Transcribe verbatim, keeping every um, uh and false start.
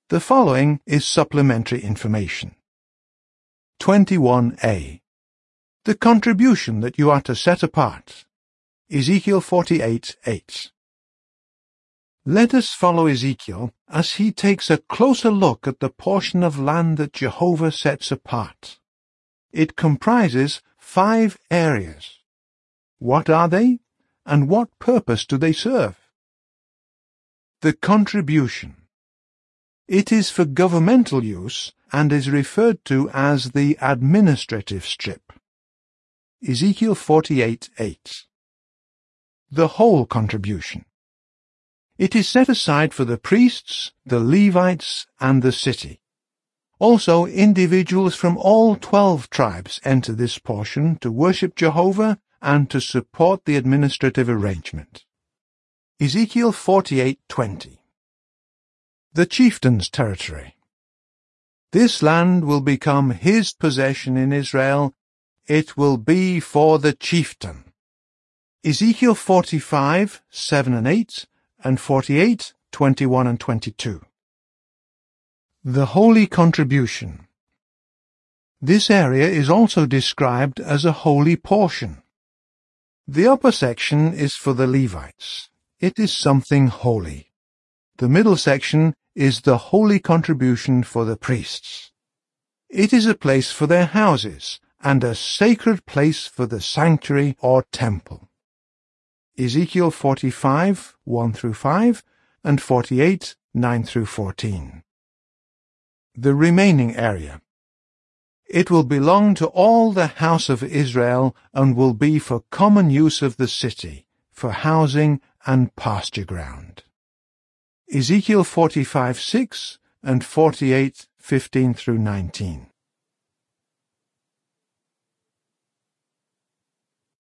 The following is supplementary information. twenty-one A. The contribution that you are to set apart. Ezekiel forty-eight eight. Let us follow Ezekiel as he takes a closer look at the portion of land that Jehovah sets apart. It comprises five areas. What are they, and what purpose do they serve? The contribution. It is for governmental use and is referred to as the administrative strip. Ezekiel forty-eight eight. The whole contribution. It is set aside for the priests, the Levites, and the city. Also, individuals from all twelve tribes enter this portion to worship Jehovah and to support the administrative arrangement. Ezekiel forty-eight twenty. The chieftain's territory. This land will become his possession in Israel. It will be for the chieftain. Ezekiel forty-five seven and eight, and forty-eight twenty-one and twenty-two. The holy contribution. This area is also described as a holy portion. The upper section is for the Levites. It is something holy. The middle section is the holy contribution for the priests. It is a place for their houses and a sacred place for the sanctuary or temple. Ezekiel forty-five one through five and forty-eight nine through fourteen. The remaining area. It will belong to all the house of Israel and will be for common use of the city, for housing and pasture ground. Ezekiel forty-five six and forty-eight fifteen through nineteen.